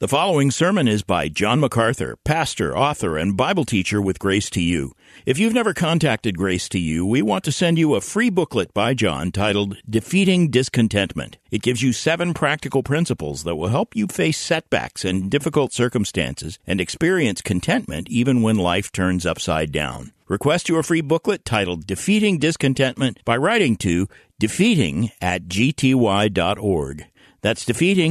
The following sermon is by John MacArthur, pastor, author, and Bible teacher with Grace to You. If you've never contacted Grace to You, we want to send you a free booklet by John titled Defeating Discontentment. It gives you 7 practical principles that will help you face setbacks and difficult circumstances and experience contentment even when life turns upside down. Request your free booklet titled Defeating Discontentment by writing to defeating@gty.org. That's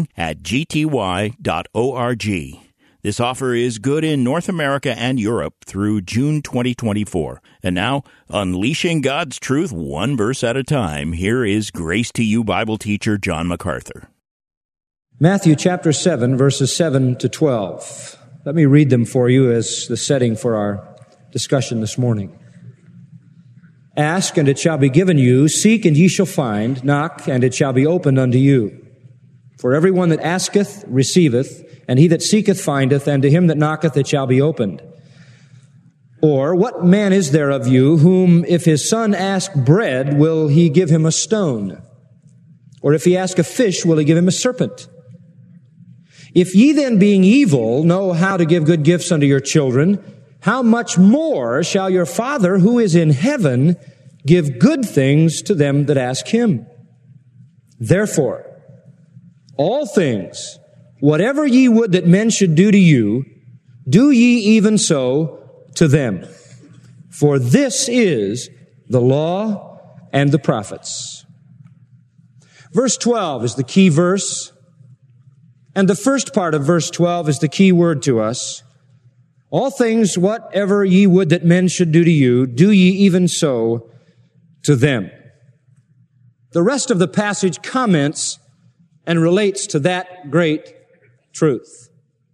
defeating@gty.org. This offer is good in North America and Europe through June 2024. And now, unleashing God's truth one verse at a time, here is Grace to You Bible teacher John MacArthur. Matthew chapter 7, verses 7 to 12. Let me read them for you as the setting for our discussion this morning. Ask, and it shall be given you. Seek, and ye shall find. Knock, and it shall be opened unto you. For everyone that asketh receiveth, and he that seeketh findeth, and to him that knocketh it shall be opened. Or, what man is there of you, whom if his son ask bread, will he give him a stone? Or if he ask a fish, will he give him a serpent? If ye then, being evil, know how to give good gifts unto your children, how much more shall your Father who is in heaven give good things to them that ask him? Therefore, all things, whatever ye would that men should do to you, do ye even so to them. For this is the law and the prophets. Verse 12 is the key verse, and the first part of verse 12 is the key word to us. All things, whatever ye would that men should do to you, do ye even so to them. The rest of the passage comments and relates to that great truth.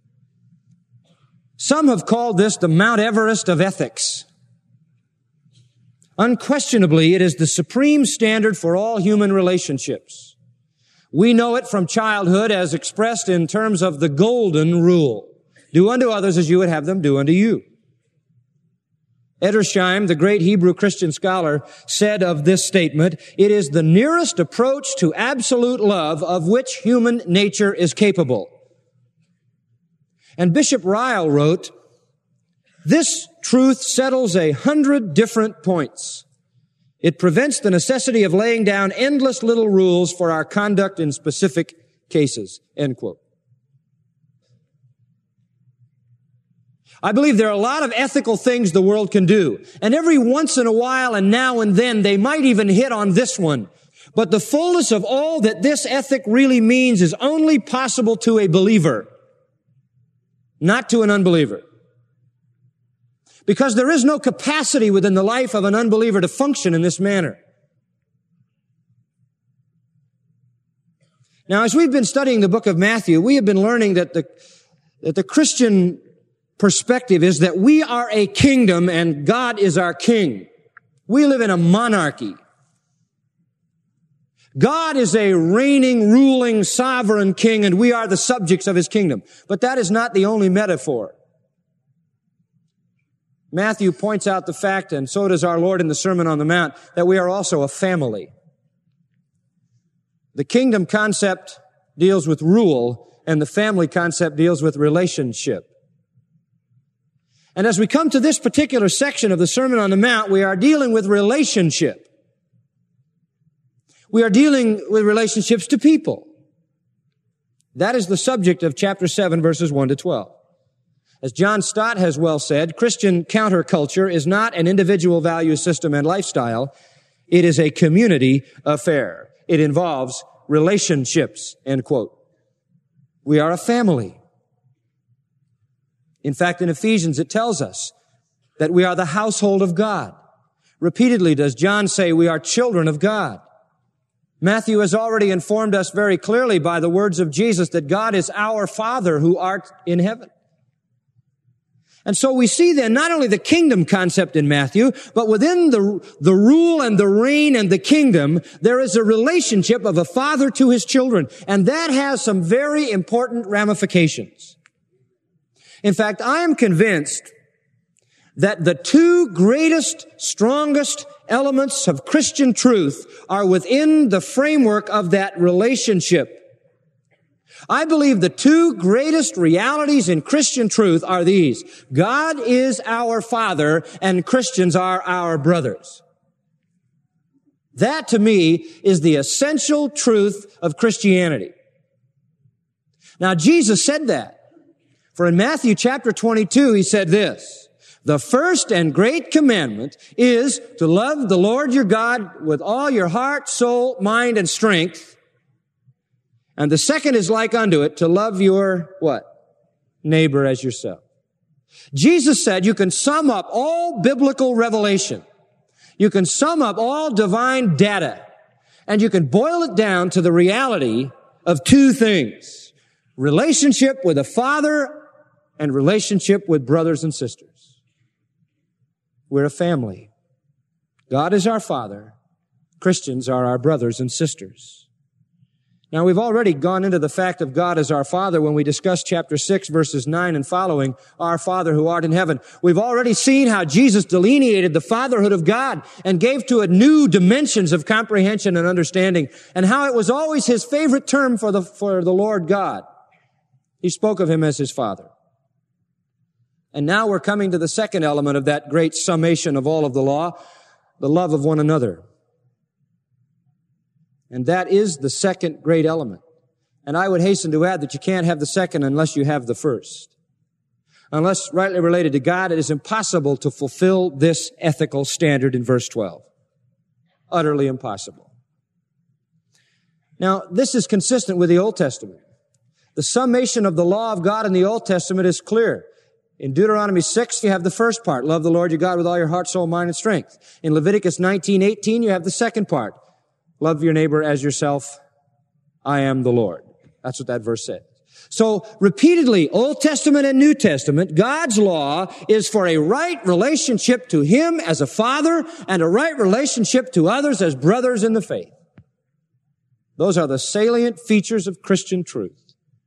Some have called this the Mount Everest of ethics. Unquestionably, it is the supreme standard for all human relationships. We know it from childhood as expressed in terms of the golden rule. Do unto others as you would have them do unto you. Edersheim, the great Hebrew Christian scholar, said of this statement, it is the nearest approach to absolute love of which human nature is capable. And Bishop Ryle wrote, this truth settles 100 different points. It prevents the necessity of laying down endless little rules for our conduct in specific cases. End quote. I believe there are a lot of ethical things the world can do. And every once in a while and now and then, they might even hit on this one. But the fullness of all that this ethic really means is only possible to a believer, not to an unbeliever. Because there is no capacity within the life of an unbeliever to function in this manner. Now, as we've been studying the book of Matthew, we have been learning that the Christian perspective is that we are a kingdom and God is our king. We live in a monarchy. God is a reigning, ruling, sovereign king, and we are the subjects of his kingdom. But that is not the only metaphor. Matthew points out the fact, and so does our Lord in the Sermon on the Mount, that we are also a family. The kingdom concept deals with rule, and the family concept deals with relationship. And as we come to this particular section of the Sermon on the Mount, we are dealing with relationship. We are dealing with relationships to people. That is the subject of chapter 7, verses 1 to 12. As John Stott has well said, Christian counterculture is not an individual value system and lifestyle. It is a community affair. It involves relationships, end quote. We are a family. In fact, in Ephesians, it tells us that we are the household of God. Repeatedly does John say we are children of God. Matthew has already informed us very clearly by the words of Jesus that God is our Father who art in heaven. And so we see then not only the kingdom concept in Matthew, but within the rule and the reign and the kingdom, there is a relationship of a father to his children. And that has some very important ramifications. In fact, I am convinced that the 2 greatest, strongest elements of Christian truth are within the framework of that relationship. I believe the two greatest realities in Christian truth are these. God is our Father and Christians are our brothers. That to me is the essential truth of Christianity. Now Jesus said that. For in Matthew chapter 22, he said this, the first and great commandment is to love the Lord your God with all your heart, soul, mind, and strength. And the second is like unto it, to love your, what? Neighbor as yourself. Jesus said you can sum up all biblical revelation. You can sum up all divine data. And you can boil it down to the reality of two things. Relationship with a father and relationship with brothers and sisters. We're a family. God is our Father. Christians are our brothers and sisters. Now, we've already gone into the fact of God as our Father when we discussed chapter 6, verses 9 and following, our Father who art in heaven. We've already seen how Jesus delineated the fatherhood of God and gave to it new dimensions of comprehension and understanding, and how it was always his favorite term for the Lord God. He spoke of him as his Father. And now we're coming to the second element of that great summation of all of the law, the love of one another. And that is the second great element. And I would hasten to add that you can't have the second unless you have the first. Unless rightly related to God, it is impossible to fulfill this ethical standard in verse 12. Utterly impossible. Now, this is consistent with the Old Testament. The summation of the law of God in the Old Testament is clear. In Deuteronomy 6, you have the first part, love the Lord your God with all your heart, soul, mind, and strength. In Leviticus 19:18, you have the second part, love your neighbor as yourself. I am the Lord. That's what that verse says. So repeatedly, Old Testament and New Testament, God's law is for a right relationship to Him as a father and a right relationship to others as brothers in the faith. Those are the salient features of Christian truth.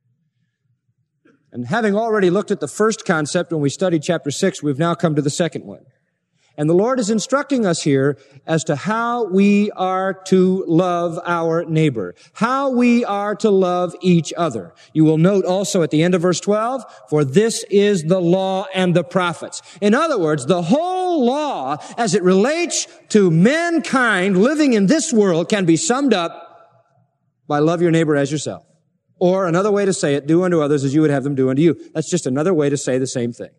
And having already looked at the first concept when we studied chapter 6, we've now come to the second one. And the Lord is instructing us here as to how we are to love our neighbor, how we are to love each other. You will note also at the end of verse 12, for this is the law and the prophets. In other words, the whole law as it relates to mankind living in this world can be summed up by love your neighbor as yourself. Or another way to say it, do unto others as you would have them do unto you. That's just another way to say the same thing.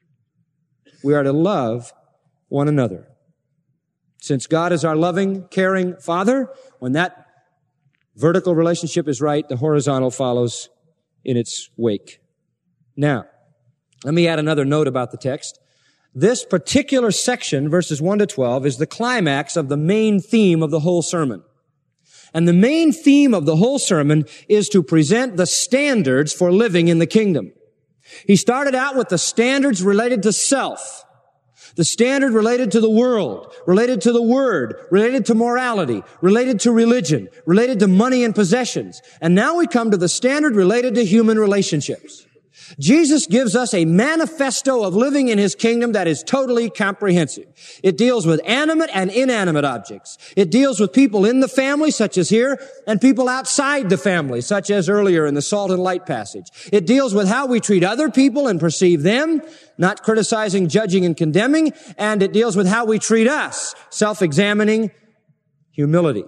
We are to love one another. Since God is our loving, caring Father, when that vertical relationship is right, the horizontal follows in its wake. Now, let me add another note about the text. This particular section, verses 1 to 12, is the climax of the main theme of the whole sermon. And the main theme of the whole sermon is to present the standards for living in the kingdom. He started out with the standards related to self, the standard related to the world, related to the word, related to morality, related to religion, related to money and possessions. And now we come to the standard related to human relationships. Jesus gives us a manifesto of living in His kingdom that is totally comprehensive. It deals with animate and inanimate objects. It deals with people in the family, such as here, and people outside the family, such as earlier in the salt and light passage. It deals with how we treat other people and perceive them, not criticizing, judging, and condemning. And it deals with how we treat us, self-examining, humility.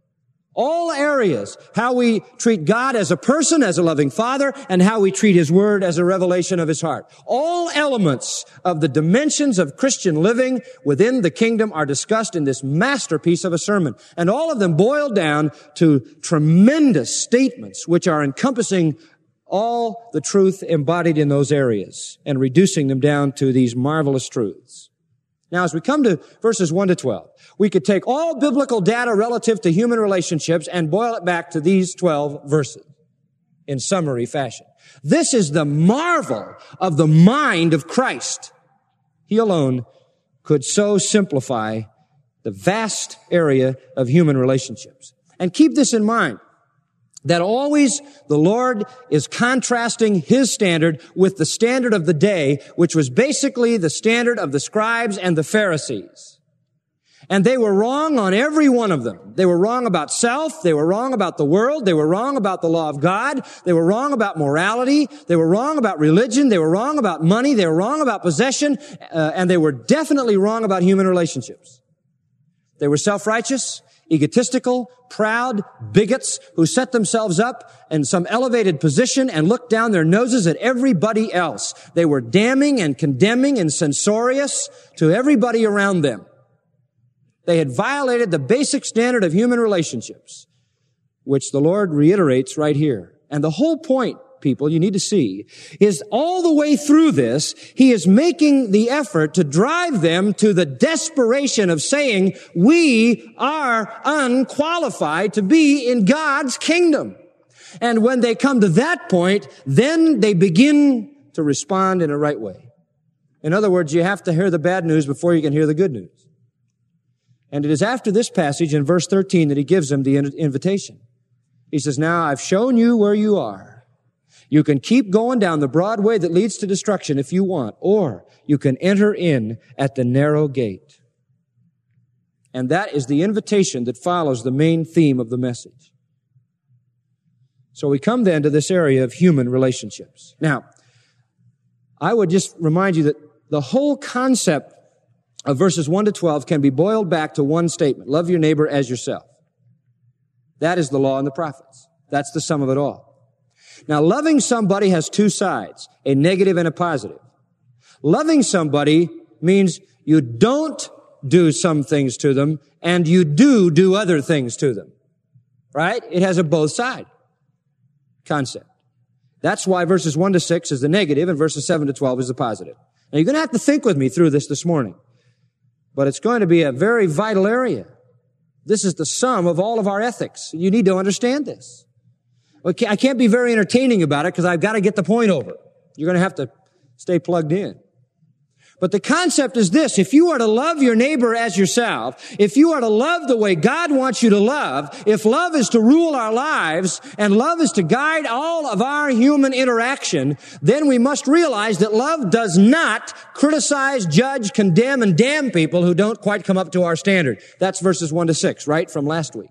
All areas, how we treat God as a person, as a loving Father, and how we treat His Word as a revelation of His heart. All elements of the dimensions of Christian living within the kingdom are discussed in this masterpiece of a sermon. And all of them boil down to tremendous statements which are encompassing all the truth embodied in those areas and reducing them down to these marvelous truths. Now, as we come to verses 1 to 12, we could take all biblical data relative to human relationships and boil it back to these 12 verses in summary fashion. This is the marvel of the mind of Christ. He alone could so simplify the vast area of human relationships. And keep this in mind, that always the Lord is contrasting His standard with the standard of the day, which was basically the standard of the scribes and the Pharisees. And they were wrong on every one of them. They were wrong about self. They were wrong about the world. They were wrong about the law of God. They were wrong about morality. They were wrong about religion. They were wrong about money. They were wrong about possession. And they were definitely wrong about human relationships. They were self-righteous, egotistical, proud, bigots who set themselves up in some elevated position and looked down their noses at everybody else. They were damning and condemning and censorious to everybody around them. They had violated the basic standard of human relationships, which the Lord reiterates right here. And the whole point, people, you need to see, is all the way through this, He is making the effort to drive them to the desperation of saying, we are unqualified to be in God's kingdom. And when they come to that point, then they begin to respond in a right way. In other words, you have to hear the bad news before you can hear the good news. And it is after this passage in verse 13 that He gives them the invitation. He says, now I've shown you where you are. You can keep going down the broad way that leads to destruction if you want, or you can enter in at the narrow gate. And that is the invitation that follows the main theme of the message. So we come then to this area of human relationships. Now, I would just remind you that the whole concept of verses 1 to 12 can be boiled back to one statement. Love your neighbor as yourself. That is the law and the prophets. That's the sum of it all. Now, loving somebody has two sides, a negative and a positive. Loving somebody means you don't do some things to them and you do other things to them. Right? It has a both side concept. That's why verses 1 to 6 is the negative and verses 7 to 12 is the positive. Now, you're going to have to think with me through this morning. But it's going to be a very vital area. This is the sum of all of our ethics. You need to understand this. Okay, I can't be very entertaining about it because I've got to get the point over. You're going to have to stay plugged in. But the concept is this. If you are to love your neighbor as yourself, if you are to love the way God wants you to love, if love is to rule our lives and love is to guide all of our human interaction, then we must realize that love does not criticize, judge, condemn, and damn people who don't quite come up to our standard. That's verses 1 to 6, right, from last week.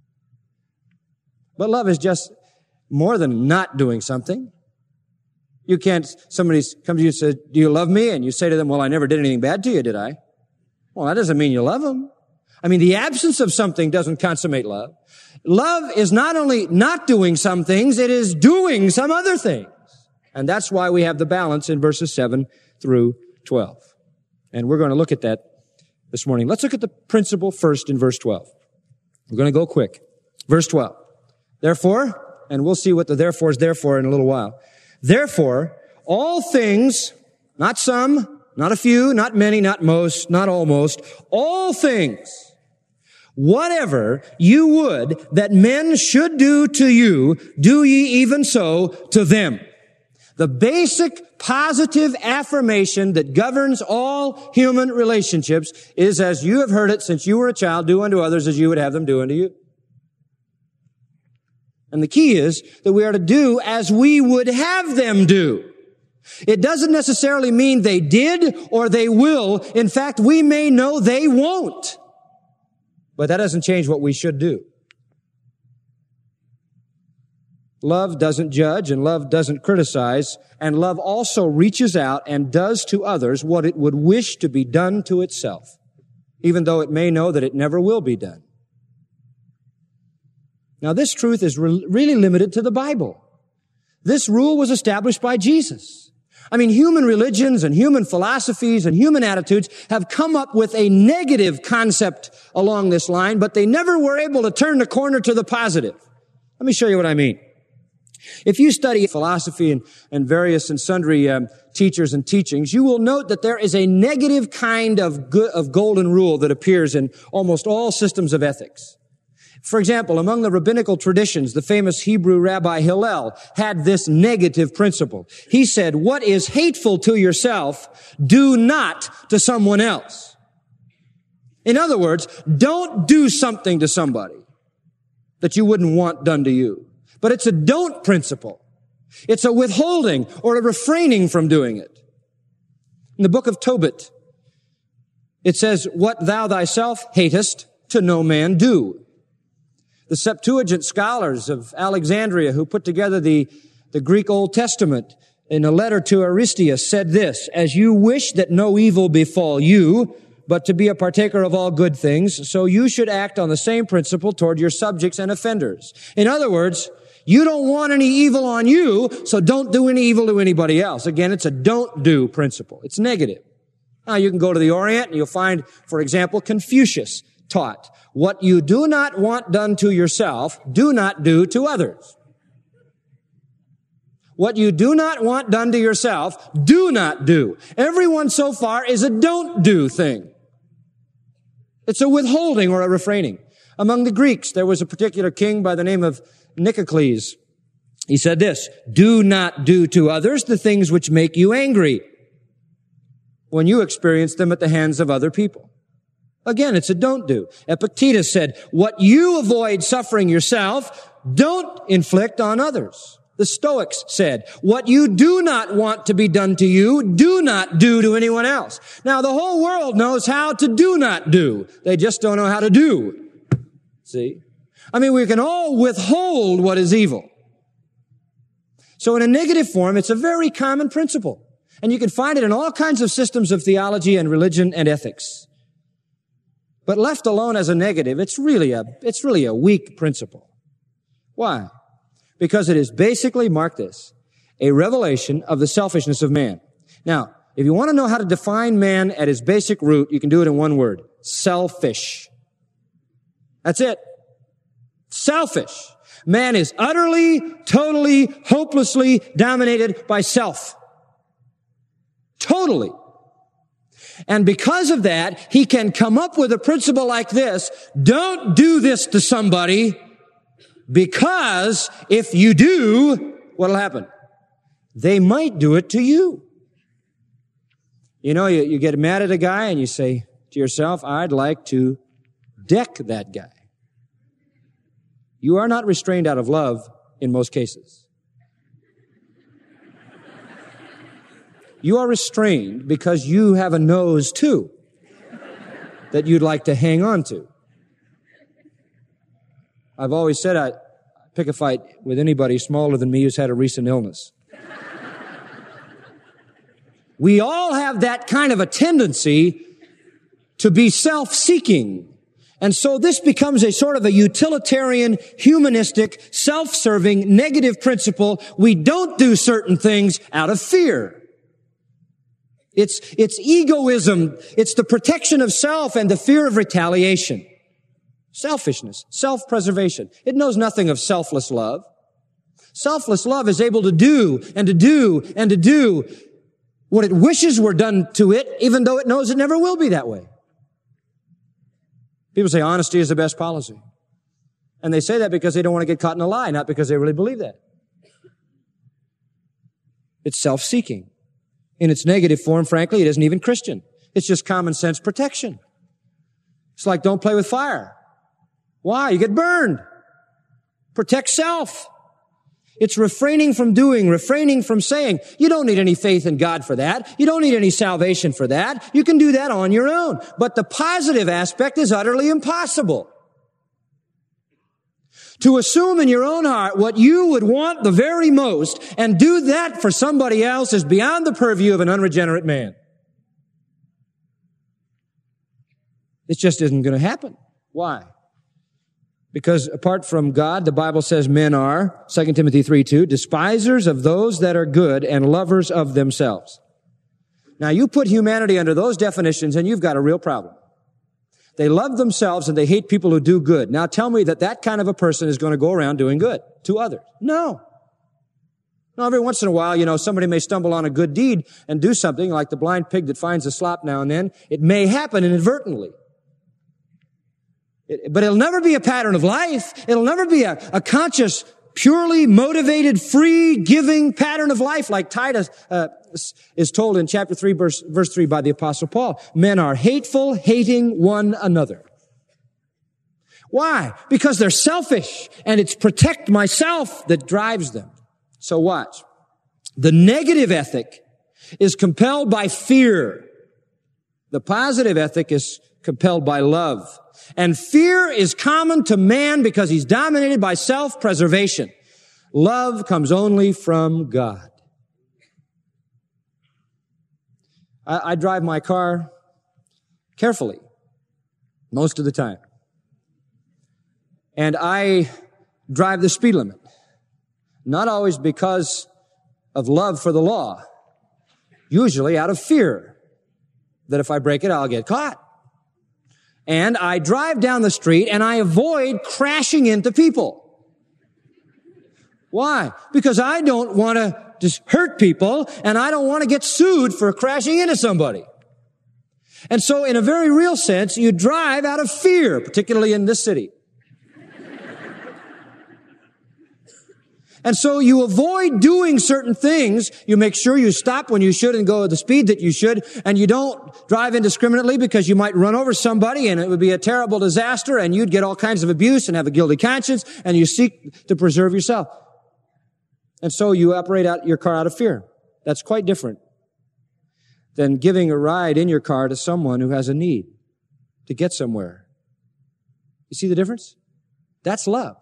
But love is just more than not doing something. You can't, somebody comes to you and says, do you love me? And you say to them, well, I never did anything bad to you, did I? Well, that doesn't mean you love them. I mean, the absence of something doesn't consummate love. Love is not only not doing some things, it is doing some other things. And that's why we have the balance in verses 7 through 12. And we're going to look at that this morning. Let's look at the principle first in verse 12. We're going to go quick. Verse 12. Therefore, and we'll see what the therefore is there for in a little while. Therefore, all things, not some, not a few, not many, not most, not almost, all things, whatever you would that men should do to you, do ye even so to them. The basic positive affirmation that governs all human relationships is, as you have heard it since you were a child, do unto others as you would have them do unto you. And the key is that we are to do as we would have them do. It doesn't necessarily mean they did or they will. In fact, we may know they won't. But that doesn't change what we should do. Love doesn't judge and love doesn't criticize, and love also reaches out and does to others what it would wish to be done to itself, even though it may know that it never will be done. Now, this truth is really limited to the Bible. This rule was established by Jesus. I mean, human religions and human philosophies and human attitudes have come up with a negative concept along this line, but they never were able to turn the corner to the positive. Let me show you what I mean. If you study philosophy and various and sundry teachers and teachings, you will note that there is a negative kind of golden rule that appears in almost all systems of ethics. For example, among the rabbinical traditions, the famous Hebrew rabbi Hillel had this negative principle. He said, what is hateful to yourself, do not to someone else. In other words, don't do something to somebody that you wouldn't want done to you. But it's a don't principle. It's a withholding or a refraining from doing it. In the book of Tobit, It says, what thou thyself hatest, to no man do. The Septuagint scholars of Alexandria who put together the Greek Old Testament in a letter to Aristeas said this, as you wish that no evil befall you, but to be a partaker of all good things, so you should act on the same principle toward your subjects and offenders. In other words, you don't want any evil on you, so don't do any evil to anybody else. Again, it's a don't do principle. It's negative. Now, you can go to the Orient and you'll find, for example, Confucius taught, what you do not want done to yourself, do not do to others. What you do not want done to yourself, do not do. Everyone so far is a don't do thing. It's a withholding or a refraining. Among the Greeks, there was a particular king by the name of Nicocles. He said this, do not do to others the things which make you angry when you experience them at the hands of other people. Again, it's a don't do. Epictetus said, what you avoid suffering yourself, don't inflict on others. The Stoics said, what you do not want to be done to you, do not do to anyone else. Now, the whole world knows how to do not do. They just don't know how to do. See? I mean, we can all withhold what is evil. So in a negative form, it's a very common principle. And you can find it in all kinds of systems of theology and religion and ethics. But left alone as a negative, it's really a weak principle. Why? Because it is basically, mark this, a revelation of the selfishness of man. Now, if you want to know how to define man at his basic root, you can do it in one word. Selfish. That's it. Selfish. Man is utterly, totally, hopelessly dominated by self. Totally. And because of that, he can come up with a principle like this, don't do this to somebody, because if you do, what'll happen? They might do it to you. You know, you get mad at a guy and you say to yourself, I'd like to deck that guy. You are not restrained out of love in most cases. You are restrained because you have a nose too that you'd like to hang on to. I've always said I pick a fight with anybody smaller than me who's had a recent illness. We all have that kind of a tendency to be self-seeking. And so this becomes a sort of a utilitarian, humanistic, self-serving, negative principle. We don't do certain things out of fear. It's egoism. It's the protection of self and the fear of retaliation. Selfishness, self-preservation. It knows nothing of selfless love. Selfless love is able to do and to do and to do what it wishes were done to it, even though it knows it never will be that way. People say honesty is the best policy. And they say that because they don't want to get caught in a lie, not because they really believe that. It's self-seeking. In its negative form, frankly, it isn't even Christian. It's just common sense protection. It's like don't play with fire. Why? You get burned. Protect self. It's refraining from doing, refraining from saying. You don't need any faith in God for that. You don't need any salvation for that. You can do that on your own. But the positive aspect is utterly impossible. To assume in your own heart what you would want the very most and do that for somebody else is beyond the purview of an unregenerate man. It just isn't going to happen. Why? Because apart from God, the Bible says men are, 2 Timothy 3:2, despisers of those that are good and lovers of themselves. Now you put humanity under those definitions and you've got a real problem. They love themselves and they hate people who do good. Now tell me that kind of a person is going to go around doing good to others. No. Now every once in a while, somebody may stumble on a good deed and do something like the blind pig that finds a slop now and then. It may happen inadvertently. But it'll never be a pattern of life. It'll never be a conscious, purely motivated, free, giving pattern of life like Titus is told in chapter 3, verse 3 by the Apostle Paul. Men are hateful, hating one another. Why? Because they're selfish, and it's protect myself that drives them. So watch. The negative ethic is compelled by fear. The positive ethic is compelled by love. And fear is common to man because he's dominated by self-preservation. Love comes only from God. I drive my car carefully most of the time. And I drive the speed limit. Not always because of love for the law. Usually out of fear that if I break it, I'll get caught. And I drive down the street and I avoid crashing into people. Why? Because I don't want to just hurt people and I don't want to get sued for crashing into somebody. And so in a very real sense, you drive out of fear, particularly in this city. And so you avoid doing certain things. You make sure you stop when you should and go at the speed that you should. And you don't drive indiscriminately because you might run over somebody and it would be a terrible disaster and you'd get all kinds of abuse and have a guilty conscience, and you seek to preserve yourself. And so you operate out your car out of fear. That's quite different than giving a ride in your car to someone who has a need to get somewhere. You see the difference? That's love.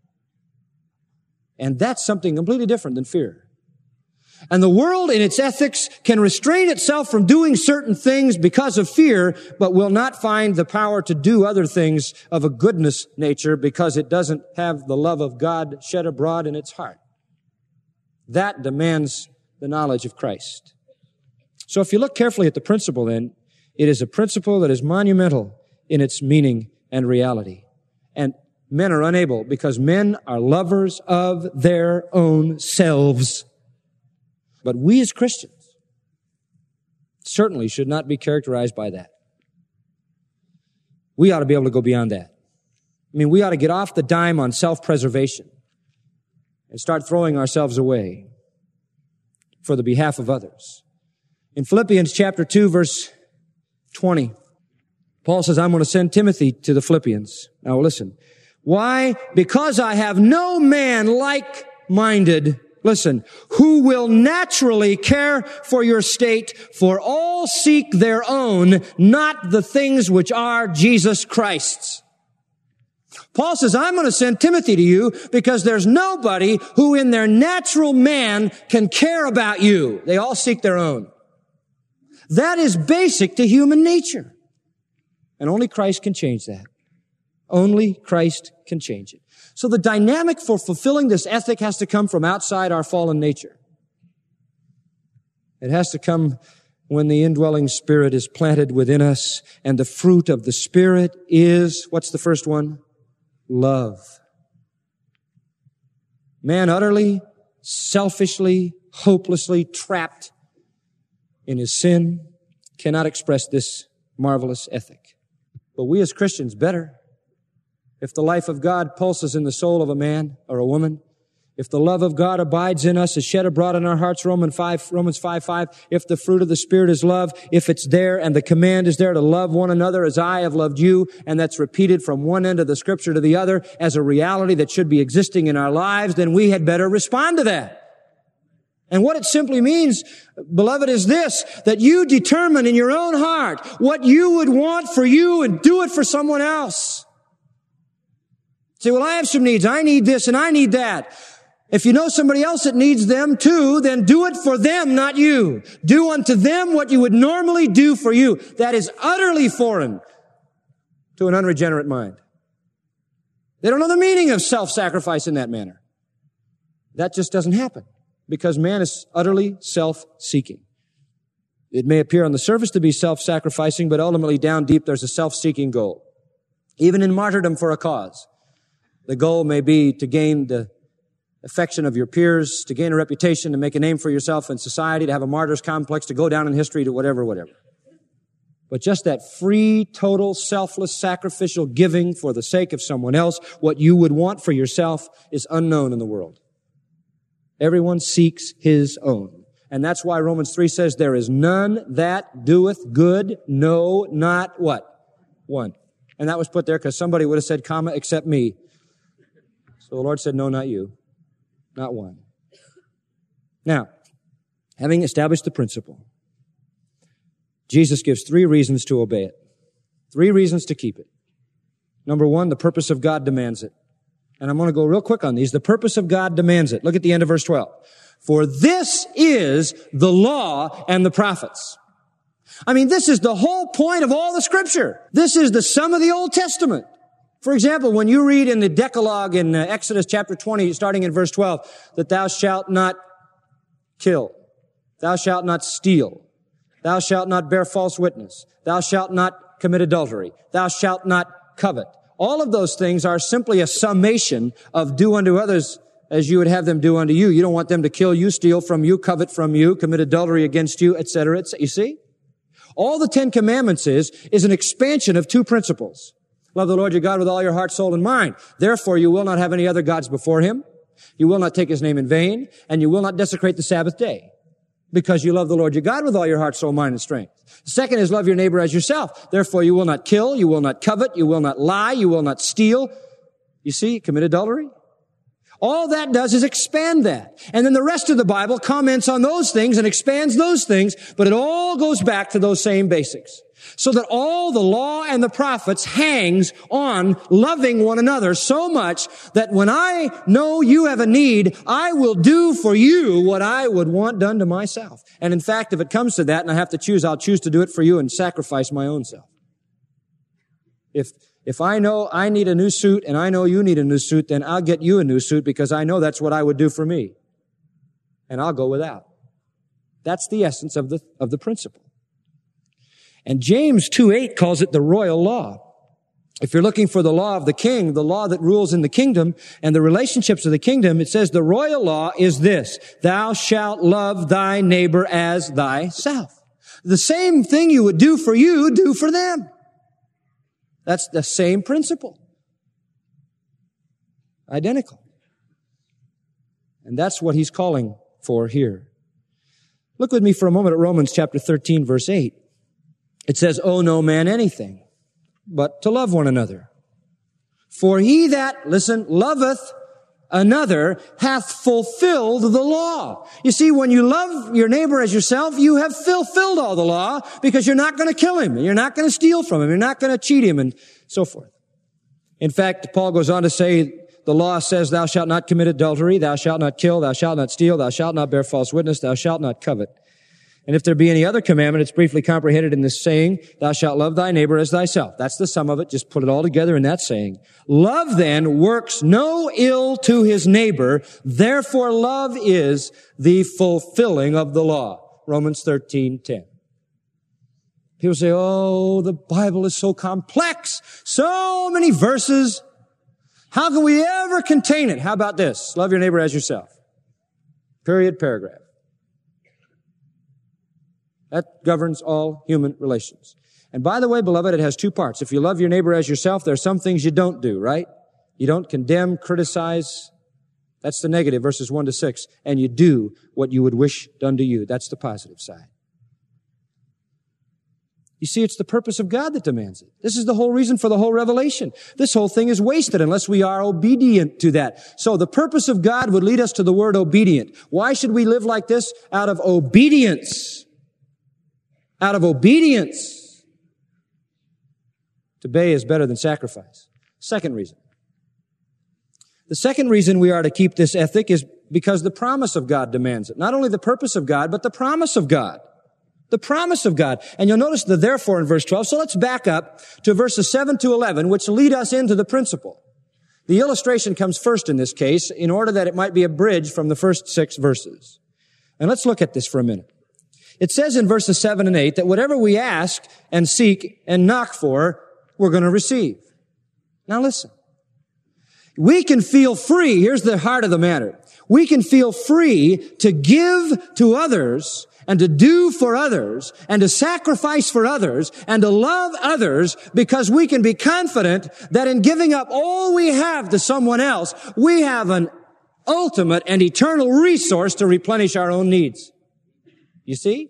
And that's something completely different than fear. And the world in its ethics can restrain itself from doing certain things because of fear, but will not find the power to do other things of a goodness nature because it doesn't have the love of God shed abroad in its heart. That demands the knowledge of Christ. So if you look carefully at the principle then, it is a principle that is monumental in its meaning and reality. And men are unable because men are lovers of their own selves. But we as Christians certainly should not be characterized by that. We ought to be able to go beyond that. I mean, we ought to get off the dime on self-preservation and start throwing ourselves away for the behalf of others. In Philippians chapter 2, verse 20, Paul says, I'm going to send Timothy to the Philippians. Now listen. Why? Because I have no man like-minded, listen, who will naturally care for your state, for all seek their own, not the things which are Jesus Christ's. Paul says, I'm going to send Timothy to you because there's nobody who in their natural man can care about you. They all seek their own. That is basic to human nature. And only Christ can change that. Only Christ can change it. So the dynamic for fulfilling this ethic has to come from outside our fallen nature. It has to come when the indwelling Spirit is planted within us, and the fruit of the Spirit is, what's the first one? Love. Man utterly, selfishly, hopelessly trapped in his sin cannot express this marvelous ethic. But we as Christians better. If the life of God pulses in the soul of a man or a woman, if the love of God abides in us, is shed abroad in our hearts, Romans 5:5, if the fruit of the Spirit is love, if it's there and the command is there to love one another as I have loved you, and that's repeated from one end of the Scripture to the other as a reality that should be existing in our lives, then we had better respond to that. And what it simply means, beloved, is this, that you determine in your own heart what you would want for you and do it for someone else. Say, well, I have some needs. I need this and I need that. If you know somebody else that needs them too, then do it for them, not you. Do unto them what you would normally do for you. That is utterly foreign to an unregenerate mind. They don't know the meaning of self-sacrifice in that manner. That just doesn't happen because man is utterly self-seeking. It may appear on the surface to be self-sacrificing, but ultimately down deep there's a self-seeking goal. Even in martyrdom for a cause. The goal may be to gain the affection of your peers, to gain a reputation, to make a name for yourself in society, to have a martyr's complex, to go down in history, to whatever. But just that free, total, selfless, sacrificial giving for the sake of someone else, what you would want for yourself, is unknown in the world. Everyone seeks his own. And that's why Romans 3 says, there is none that doeth good, no, not what? One. And that was put there because somebody would have said, comma, except me. So the Lord said, no, not you. Not one. Now, having established the principle, Jesus gives 3 reasons to obey it. 3 reasons to keep it. Number 1, the purpose of God demands it. And I'm going to go real quick on these. The purpose of God demands it. Look at the end of verse 12. For this is the law and the prophets. I mean, this is the whole point of all the Scripture. This is the sum of the Old Testament. For example, when you read in the Decalogue in Exodus chapter 20, starting in verse 12, that thou shalt not kill, thou shalt not steal, thou shalt not bear false witness, thou shalt not commit adultery, thou shalt not covet. All of those things are simply a summation of do unto others as you would have them do unto you. You don't want them to kill you, steal from you, covet from you, commit adultery against you, etc., etc. You see? All the 10 Commandments is an expansion of 2 principles. Love the Lord your God with all your heart, soul, and mind. Therefore, you will not have any other gods before Him. You will not take His name in vain, and you will not desecrate the Sabbath day, because you love the Lord your God with all your heart, soul, mind, and strength. The second is love your neighbor as yourself. Therefore, you will not kill, you will not covet, you will not lie, you will not steal. You see, commit adultery. All that does is expand that. And then the rest of the Bible comments on those things and expands those things, but it all goes back to those same basics. So that all the law and the prophets hangs on loving one another so much that when I know you have a need, I will do for you what I would want done to myself. And in fact, if it comes to that and I have to choose, I'll choose to do it for you and sacrifice my own self. If I know I need a new suit and I know you need a new suit, then I'll get you a new suit because I know that's what I would do for me. And I'll go without. That's the essence of the principle. And James 2:8 calls it the royal law. If you're looking for the law of the king, the law that rules in the kingdom and the relationships of the kingdom, it says the royal law is this: thou shalt love thy neighbor as thyself. The same thing you would do for you, do for them. That's the same principle. Identical. And that's what he's calling for here. Look with me for a moment at Romans chapter 13, verse 8. It says, owe no man anything, but to love one another. For he that, listen, loveth another hath fulfilled the law. You see, when you love your neighbor as yourself, you have fulfilled all the law because you're not going to kill him, and you're not going to steal from him, you're not going to cheat him, and so forth. In fact, Paul goes on to say, the law says, thou shalt not commit adultery, thou shalt not kill, thou shalt not steal, thou shalt not bear false witness, thou shalt not covet. And if there be any other commandment, it's briefly comprehended in this saying, thou shalt love thy neighbor as thyself. That's the sum of it. Just put it all together in that saying. Love then works no ill to his neighbor. Therefore love is the fulfilling of the law. Romans 13:10. People say, oh, the Bible is so complex. So many verses. How can we ever contain it? How about this? Love your neighbor as yourself. Period, paragraph. That governs all human relations. And by the way, beloved, it has 2 parts. If you love your neighbor as yourself, there are some things you don't do, right? You don't condemn, criticize. That's the negative, verses 1 to 6. And you do what you would wish done to you. That's the positive side. You see, it's the purpose of God that demands it. This is the whole reason for the whole revelation. This whole thing is wasted unless we are obedient to that. So the purpose of God would lead us to the word obedient. Why should we live like this? Out of obedience. Out of obedience. To obey is better than sacrifice. Second reason. The second reason we are to keep this ethic is because the promise of God demands it. Not only the purpose of God, but the promise of God. The promise of God. And you'll notice the therefore in verse 12. So let's back up to verses 7 to 11, which lead us into the principle. The illustration comes first in this case in order that it might be a bridge from the first 6 verses. And let's look at this for a minute. It says in verses 7 and 8 that whatever we ask and seek and knock for, we're going to receive. Now listen. We can feel free. Here's the heart of the matter. We can feel free to give to others and to do for others and to sacrifice for others and to love others because we can be confident that in giving up all we have to someone else, we have an ultimate and eternal resource to replenish our own needs. You see?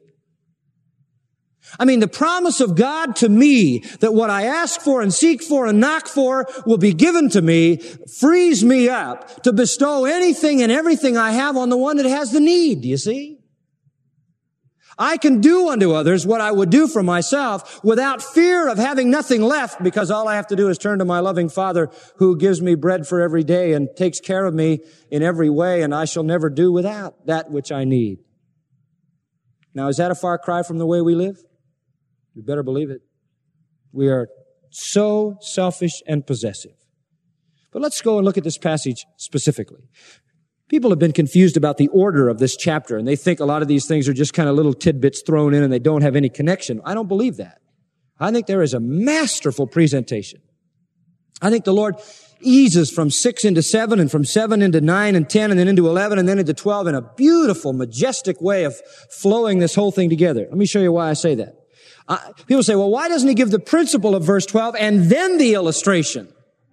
I mean, the promise of God to me that what I ask for and seek for and knock for will be given to me frees me up to bestow anything and everything I have on the one that has the need. Do you see? I can do unto others what I would do for myself without fear of having nothing left, because all I have to do is turn to my loving Father who gives me bread for every day and takes care of me in every way, and I shall never do without that which I need. Now, is that a far cry from the way we live? You better believe it. We are so selfish and possessive. But let's go and look at this passage specifically. People have been confused about the order of this chapter, and they think a lot of these things are just kind of little tidbits thrown in and they don't have any connection. I don't believe that. I think there is a masterful presentation. I think the Lord eases from 6 into 7 and from 7 into 9 and 10 and then into 11 and then into 12 in a beautiful, majestic way of flowing this whole thing together. Let me show you why I say that. People say, well, why doesn't he give the principle of verse 12 and then the illustration?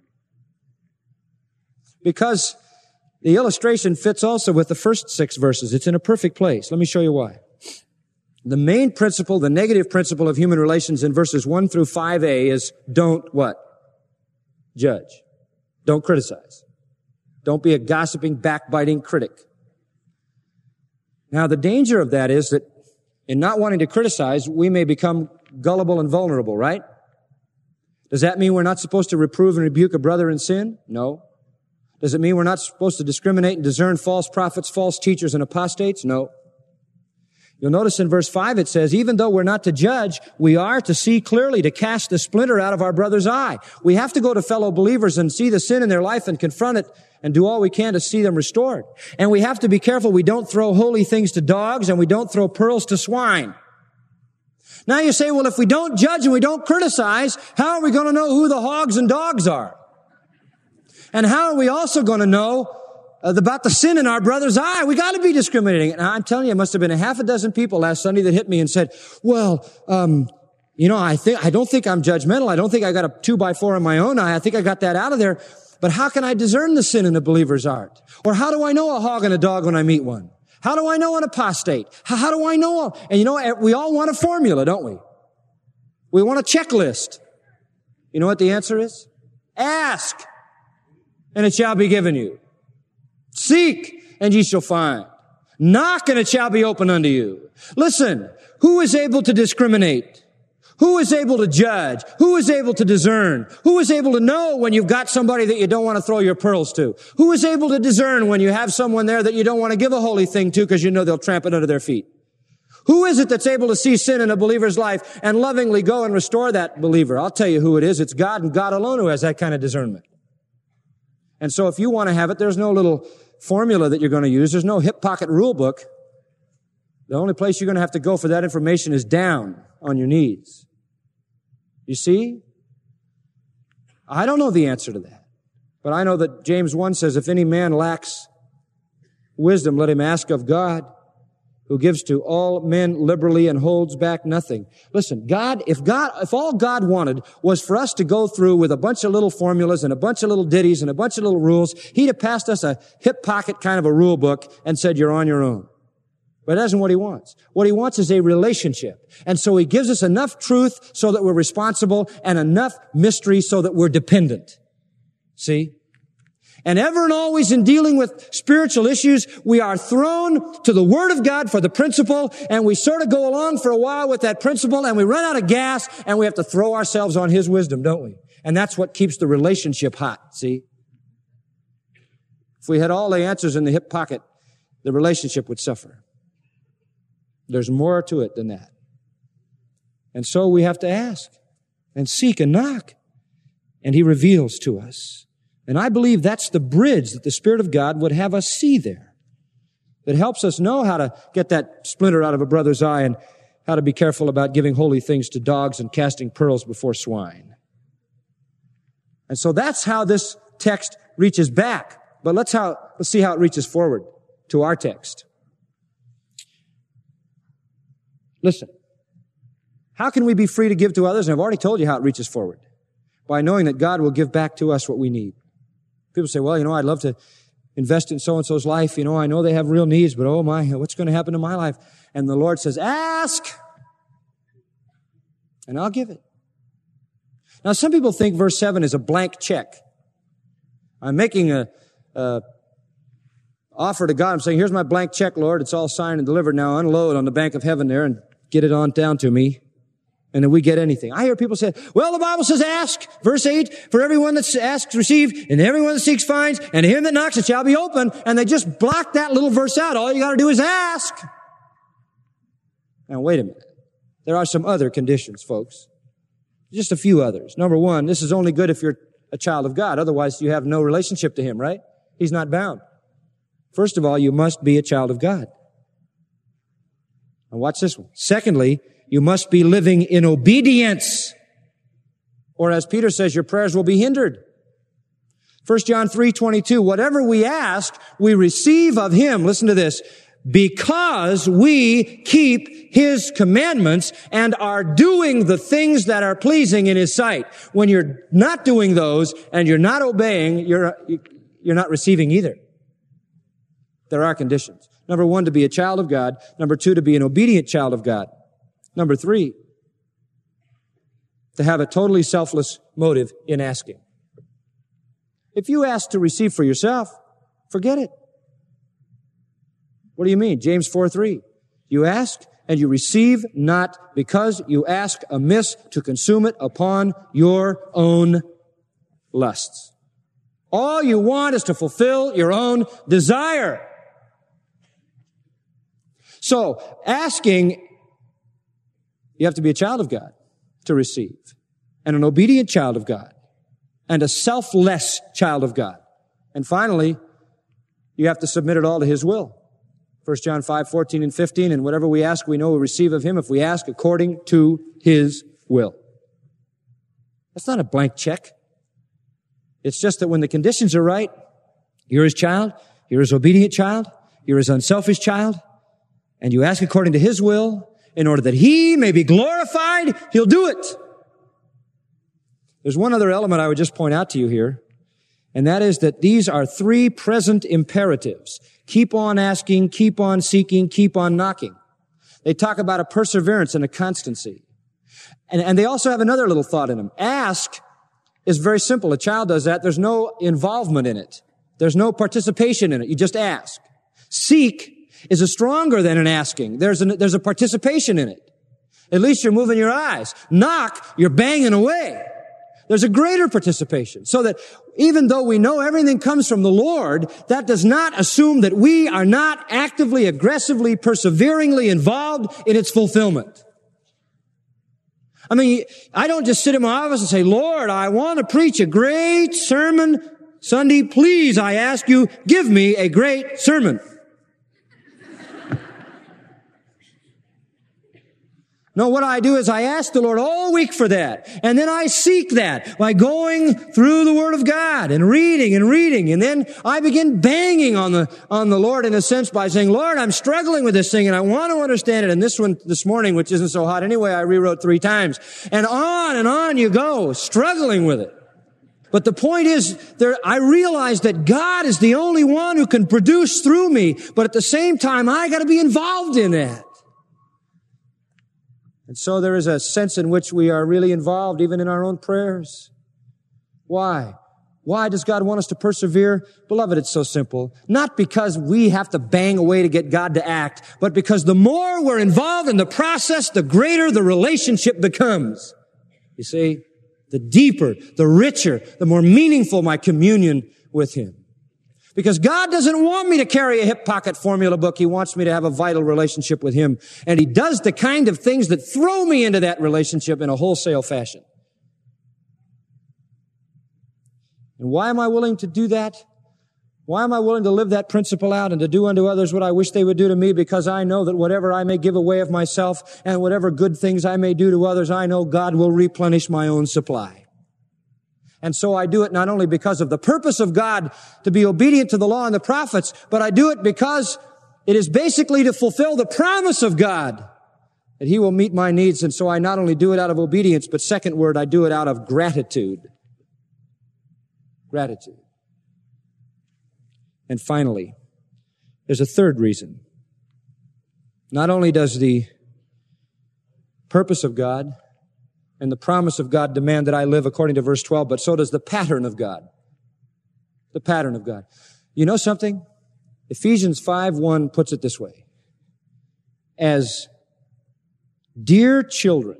Because the illustration fits also with the first 6 verses. It's in a perfect place. Let me show you why. The main principle, the negative principle of human relations in verses 1 through 5a is don't what? Judge. Don't criticize. Don't be a gossiping, backbiting critic. Now, the danger of that is that in not wanting to criticize, we may become gullible and vulnerable, right? Does that mean we're not supposed to reprove and rebuke a brother in sin? No. Does it mean we're not supposed to discriminate and discern false prophets, false teachers, and apostates? No. You'll notice in verse 5 it says, even though we're not to judge, we are to see clearly, to cast the splinter out of our brother's eye. We have to go to fellow believers and see the sin in their life and confront it and do all we can to see them restored. And we have to be careful we don't throw holy things to dogs and we don't throw pearls to swine. Now you say, well, if we don't judge and we don't criticize, how are we going to know who the hogs and dogs are? And how are we also going to know about the sin in our brother's eye? We got to be discriminating. And I'm telling you, it must have been a half a dozen people last Sunday that hit me and said, well, I don't think I'm judgmental. I don't think I got a 2x4 in my own eye. I think I got that out of there. But how can I discern the sin in a believer's heart? Or how do I know a hog and a dog when I meet one? How do I know an apostate? How do I know? And we all want a formula, don't we? We want a checklist. You know what the answer is? Ask, and it shall be given you. Seek, and ye shall find. Knock, and it shall be opened unto you. Listen, who is able to discriminate? Who is able to judge? Who is able to discern? Who is able to know when you've got somebody that you don't want to throw your pearls to? Who is able to discern when you have someone there that you don't want to give a holy thing to because you know they'll tramp it under their feet? Who is it that's able to see sin in a believer's life and lovingly go and restore that believer? I'll tell you who it is. It's God, and God alone who has that kind of discernment. And so if you want to have it, there's no little formula that you're going to use. There's no hip pocket rule book. The only place you're going to have to go for that information is down on your knees. You see? I don't know the answer to that. But I know that James 1 says, if any man lacks wisdom, let him ask of God, who gives to all men liberally and holds back nothing. Listen, if all God wanted was for us to go through with a bunch of little formulas and a bunch of little ditties and a bunch of little rules, he'd have passed us a hip pocket kind of a rule book and said, you're on your own. But that isn't what he wants. What he wants is a relationship. And so he gives us enough truth so that we're responsible and enough mystery so that we're dependent. See? And ever and always in dealing with spiritual issues, we are thrown to the Word of God for the principle, and we sort of go along for a while with that principle, and we run out of gas, and we have to throw ourselves on His wisdom, don't we? And that's what keeps the relationship hot, see? If we had all the answers in the hip pocket, the relationship would suffer. There's more to it than that. And so we have to ask and seek and knock, and He reveals to us. And I believe that's the bridge that the Spirit of God would have us see there. That helps us know how to get that splinter out of a brother's eye and how to be careful about giving holy things to dogs and casting pearls before swine. And so that's how this text reaches back. But let's see how it reaches forward to our text. Listen. How can we be free to give to others? And I've already told you how it reaches forward. By knowing that God will give back to us what we need. People say, well, I'd love to invest in so-and-so's life. I know they have real needs, but oh my, what's going to happen to my life? And the Lord says, ask, and I'll give it. Now, some people think verse 7 is a blank check. I'm making a offer to God. I'm saying, here's my blank check, Lord. It's all signed and delivered. Now unload on the bank of heaven there and get it on down to me. And then we get anything. I hear people say, well, the Bible says ask, verse 8, for everyone that asks, receive, and everyone that seeks finds, and to him that knocks, it shall be open. And they just block that little verse out. All you got to do is ask. Now, wait a minute. There are some other conditions, folks. Just a few others. Number one, this is only good if you're a child of God. Otherwise, you have no relationship to Him, right? He's not bound. First of all, you must be a child of God. Now watch this one. Secondly, you must be living in obedience. Or as Peter says, your prayers will be hindered. 1 John 3:22, whatever we ask, we receive of Him. Listen to this. Because we keep His commandments and are doing the things that are pleasing in His sight. When you're not doing those and you're not obeying, you're not receiving either. There are conditions. Number one, to be a child of God. Number two, to be an obedient child of God. Number three, to have a totally selfless motive in asking. If you ask to receive for yourself, forget it. What do you mean? James 4:3. You ask and you receive not because you ask amiss to consume it upon your own lusts. All you want is to fulfill your own desire. So, asking, you have to be a child of God to receive, and an obedient child of God, and a selfless child of God. And finally, you have to submit it all to His will. 1 John 5:14 and 15, and whatever we ask, we know we'll receive of Him if we ask according to His will. That's not a blank check. It's just that when the conditions are right, you're His child, you're His obedient child, you're His unselfish child, and you ask according to His will, in order that He may be glorified, He'll do it. There's one other element I would just point out to you here, and that is that these are three present imperatives. Keep on asking, keep on seeking, keep on knocking. They talk about a perseverance and a constancy. And they also have another little thought in them. Ask is very simple. A child does that. There's no involvement in it. There's no participation in it. You just ask. Seek is a stronger than an asking. There's a participation in it. At least you're moving your eyes. Knock, you're banging away. There's a greater participation. So that even though we know everything comes from the Lord, that does not assume that we are not actively, aggressively, perseveringly involved in its fulfillment. I mean, I don't just sit in my office and say, Lord, I want to preach a great sermon Sunday. Please, I ask you, give me a great sermon. No, what I do is I ask the Lord all week for that. And then I seek that by going through the Word of God and reading. And then I begin banging on the Lord in a sense by saying, Lord, I'm struggling with this thing and I want to understand it. And this one this morning, which isn't so hot anyway, I rewrote 3 times. And on you go, struggling with it. But the point is, I realize that God is the only one who can produce through me. But at the same time, I got to be involved in that. And so there is a sense in which we are really involved even in our own prayers. Why? Why does God want us to persevere? Beloved, it's so simple. Not because we have to bang away to get God to act, but because the more we're involved in the process, the greater the relationship becomes. You see, the deeper, the richer, the more meaningful my communion with Him. Because God doesn't want me to carry a hip pocket formula book. He wants me to have a vital relationship with Him. And He does the kind of things that throw me into that relationship in a wholesale fashion. And why am I willing to do that? Why am I willing to live that principle out and to do unto others what I wish they would do to me? Because I know that whatever I may give away of myself and whatever good things I may do to others, I know God will replenish my own supply. And so I do it not only because of the purpose of God to be obedient to the law and the prophets, but I do it because it is basically to fulfill the promise of God that He will meet my needs. And so I not only do it out of obedience, but second word, I do it out of gratitude. Gratitude. And finally, there's a third reason. Not only does the purpose of God and the promise of God demand that I live according to verse 12, but so does the pattern of God. The pattern of God. You know something? Ephesians 5:1 puts it this way. As dear children,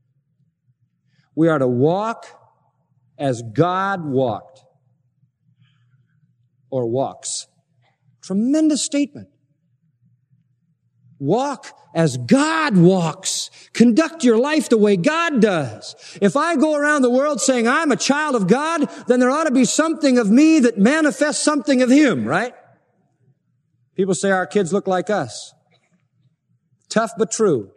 we are to walk as God walked or walks. Tremendous statement. Walk as God walks. Conduct your life the way God does. If I go around the world saying I'm a child of God, then there ought to be something of me that manifests something of Him, right? People say our kids look like us. Tough but true.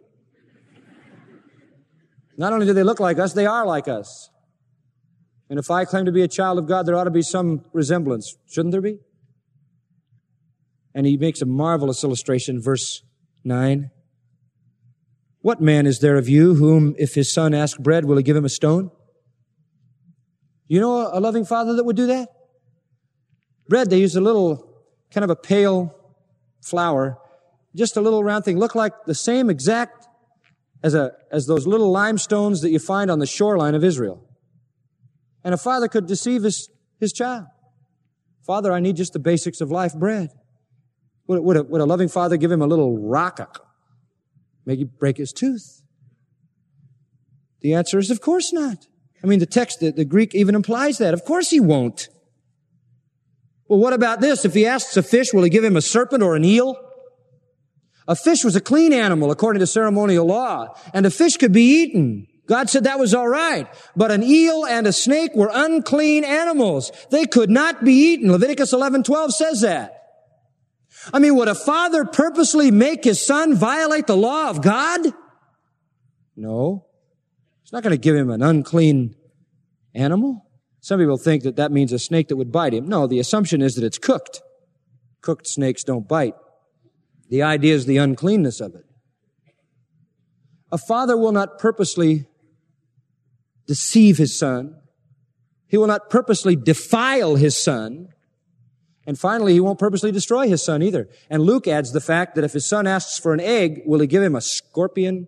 Not only do they look like us, they are like us. And if I claim to be a child of God, there ought to be some resemblance. Shouldn't there be? And he makes a marvelous illustration, verse 9. What man is there of you whom, if his son asks bread, will he give him a stone? You know a loving father that would do that? Bread, they use a little, kind of a pale flour, just a little round thing, look like the same exact as those little limestones that you find on the shoreline of Israel. And a father could deceive his child. Father, I need just the basics of life, bread. Would a loving father give him a little rock, make him break his tooth? The answer is, of course not. I mean, the text, the Greek even implies that. Of course he won't. Well, what about this? If he asks a fish, will he give him a serpent or an eel? A fish was a clean animal according to ceremonial law, and a fish could be eaten. God said that was all right. But an eel and a snake were unclean animals. They could not be eaten. Leviticus 11:12 says that. I mean, would a father purposely make his son violate the law of God? No. He's not going to give him an unclean animal. Some people think that means a snake that would bite him. No, the assumption is that it's cooked. Cooked snakes don't bite. The idea is the uncleanness of it. A father will not purposely deceive his son. He will not purposely defile his son. And finally, he won't purposely destroy his son either. And Luke adds the fact that if his son asks for an egg, will he give him a scorpion?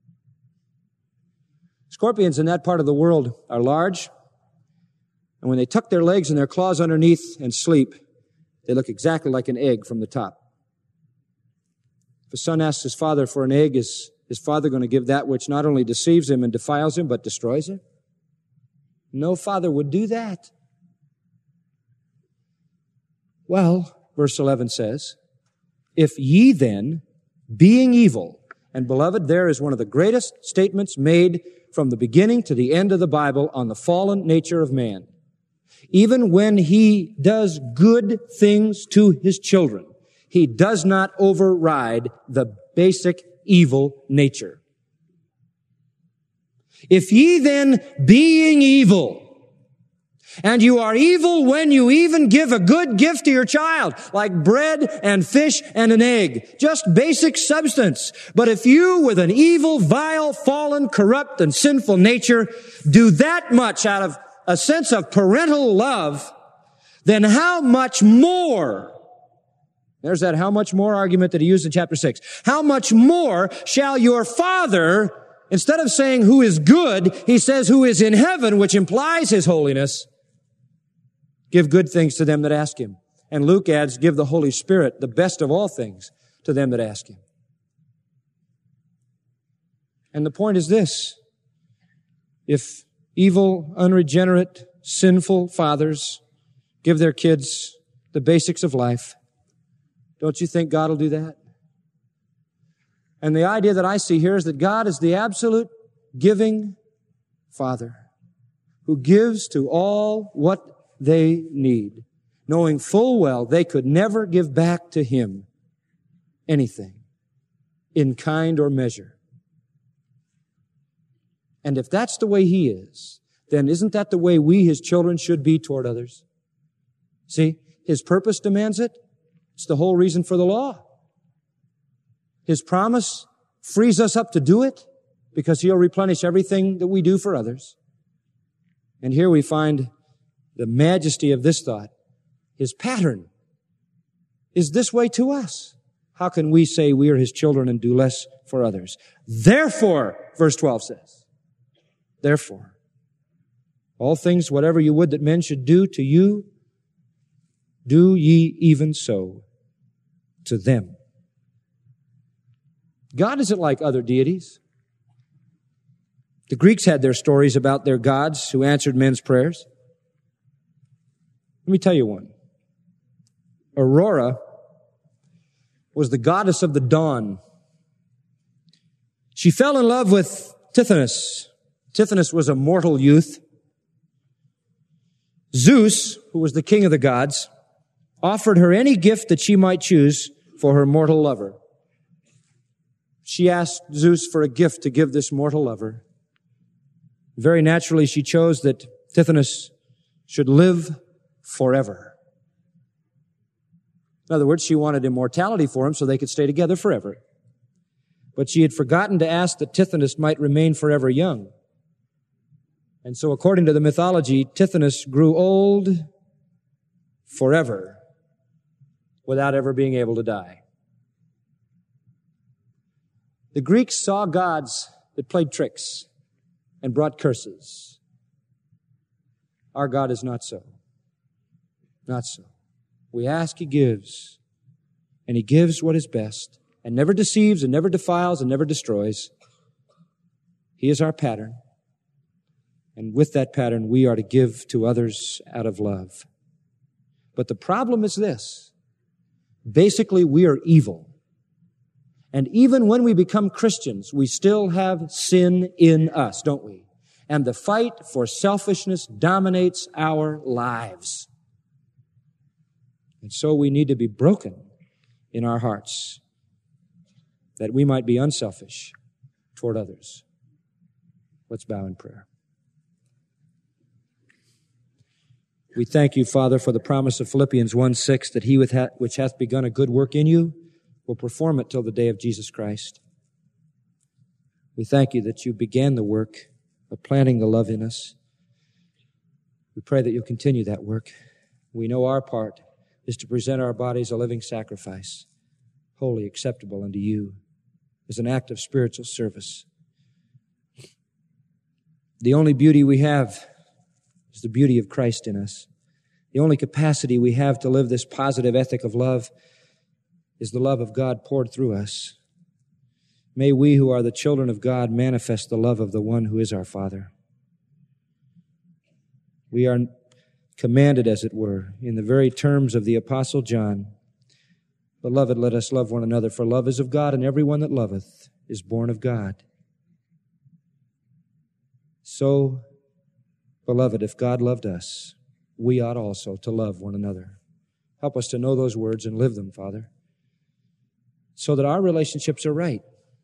Scorpions in that part of the world are large. And when they tuck their legs and their claws underneath and sleep, they look exactly like an egg from the top. If a son asks his father for an egg, is his father going to give that which not only deceives him and defiles him, but destroys him? No father would do that. Well, verse 11 says, if ye then, being evil, and beloved, there is one of the greatest statements made from the beginning to the end of the Bible on the fallen nature of man. Even when he does good things to his children, he does not override the basic evil nature. If ye then, being evil, and you are evil when you even give a good gift to your child, like bread and fish and an egg, just basic substance. But if you, with an evil, vile, fallen, corrupt, and sinful nature, do that much out of a sense of parental love, then how much more, there's that how much more argument that he used in chapter 6, how much more shall your Father, instead of saying who is good, he says who is in heaven, which implies his holiness, give good things to them that ask him. And Luke adds, give the Holy Spirit, the best of all things, to them that ask him. And the point is this. If evil, unregenerate, sinful fathers give their kids the basics of life, don't you think God will do that? And the idea that I see here is that God is the absolute giving Father who gives to all what they need, knowing full well they could never give back to Him anything in kind or measure. And if that's the way He is, then isn't that the way we, His children, should be toward others? See, His purpose demands it. It's the whole reason for the law. His promise frees us up to do it because He'll replenish everything that we do for others. And here we find the majesty of this thought. His pattern is this way to us. How can we say we are His children and do less for others? Therefore, verse 12 says, therefore, all things, whatever you would that men should do to you, do ye even so to them. God isn't like other deities. The Greeks had their stories about their gods who answered men's prayers. Let me tell you one. Aurora was the goddess of the dawn. She fell in love with Tithonus. Tithonus was a mortal youth. Zeus, who was the king of the gods, offered her any gift that she might choose for her mortal lover. She asked Zeus for a gift to give this mortal lover. Very naturally, she chose that Tithonus should live forever. In other words, she wanted immortality for him so they could stay together forever. But she had forgotten to ask that Tithonus might remain forever young. And so according to the mythology, Tithonus grew old forever without ever being able to die. The Greeks saw gods that played tricks and brought curses. Our God is not so. Not so. We ask, He gives. And He gives what is best and never deceives and never defiles and never destroys. He is our pattern. And with that pattern, we are to give to others out of love. But the problem is this. Basically, we are evil. And even when we become Christians, we still have sin in us, don't we? And the fight for selfishness dominates our lives. And so we need to be broken in our hearts that we might be unselfish toward others. Let's bow in prayer. We thank you, Father, for the promise of Philippians 1:6 that he which hath begun a good work in you will perform it till the day of Jesus Christ. We thank you that you began the work of planting the love in us. We pray that you'll continue that work. We know our part is to present our bodies a living sacrifice, wholly acceptable unto you, as an act of spiritual service. The only beauty we have is the beauty of Christ in us. The only capacity we have to live this positive ethic of love is the love of God poured through us. May we who are the children of God manifest the love of the one who is our Father. We are commanded, as it were, in the very terms of the Apostle John, Beloved, let us love one another, for love is of God, and everyone that loveth is born of God. So, beloved, if God loved us, we ought also to love one another. Help us to know those words and live them, Father, so that our relationships are right.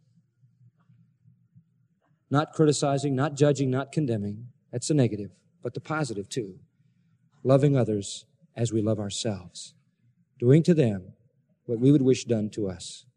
Not criticizing, not judging, not condemning. That's the negative, but the positive too. Loving others as we love ourselves. Doing to them what we would wish done to us.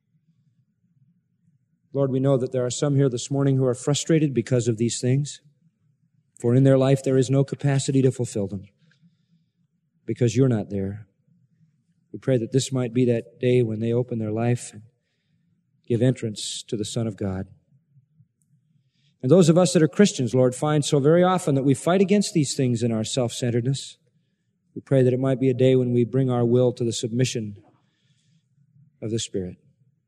Lord, we know that there are some here this morning who are frustrated because of these things, for in their life there is no capacity to fulfill them because you're not there. We pray that this might be that day when they open their life and give entrance to the Son of God. And those of us that are Christians, Lord, find so very often that we fight against these things in our self-centeredness. We pray that it might be a day when we bring our will to the submission of the Spirit.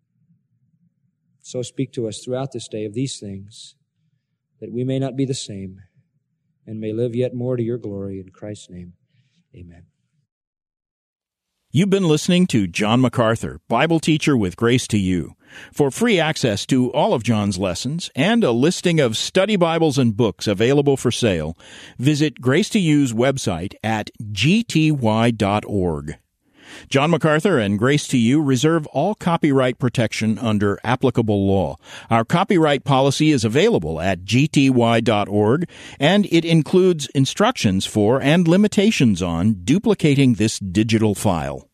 So speak to us throughout this day of these things, that we may not be the same and may live yet more to your glory. In Christ's name, amen. You've been listening to John MacArthur, Bible teacher with Grace to You. For free access to all of John's lessons and a listing of study Bibles and books available for sale, visit Grace to You's website at gty.org. John MacArthur and Grace to You reserve all copyright protection under applicable law. Our copyright policy is available at gty.org, and it includes instructions for and limitations on duplicating this digital file.